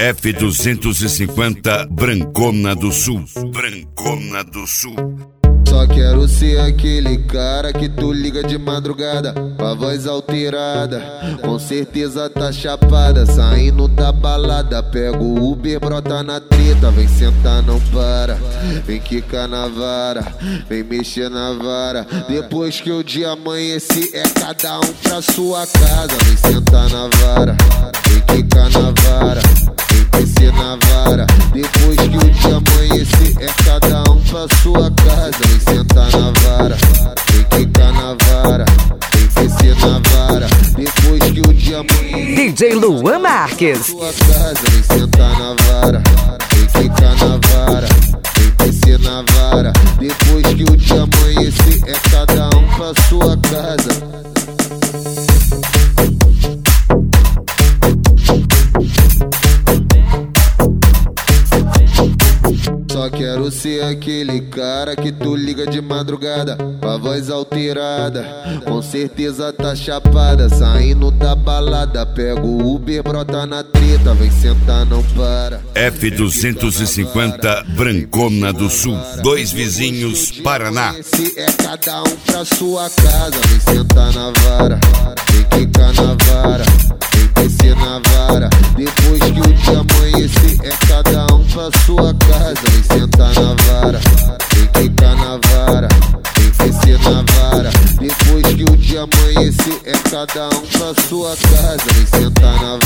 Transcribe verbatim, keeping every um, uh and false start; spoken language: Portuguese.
F duzentos e cinquenta Brancona do Sul. Brancona do Sul. Só quero ser aquele cara que tu liga de madrugada, com a voz alterada, com certeza tá chapada, saindo da balada, pega o Uber, brota na treta, vem sentar, não para, vem quicar na vara, vem mexer na vara, depois que o dia amanhece é cada um pra sua casa, vem sentar na vara, vem quicar na vara, vem descer na vara, depois que o dia amanhece é cada um pra sua casa, vem sentar na vara, vem quicar na vara, vem descer na vara, depois que o dia amanhece D J Luan Marques. sua casa, vem sentar na vara, vem quicar na vara, vem descer na vara, depois que o dia amanhece é cada um pra sua casa. Só quero ser aquele cara que tu liga de madrugada, com a voz alterada, com certeza tá chapada, saindo da balada, pega o Uber, brota na treta, vem sentar, não para. F duzentos e cinquenta Brancona do Sul. Dois vizinhos, Paraná. Esse é cada um pra sua casa, vem sentar na vara, vem quicar na vara, vem descer na vara, depois que o dia amanhece é cada um pra sua casa, vem sentar na vara, vem quicar na vara, vem descer na vara, depois que o dia amanhece é cada um pra sua casa, vem sentar na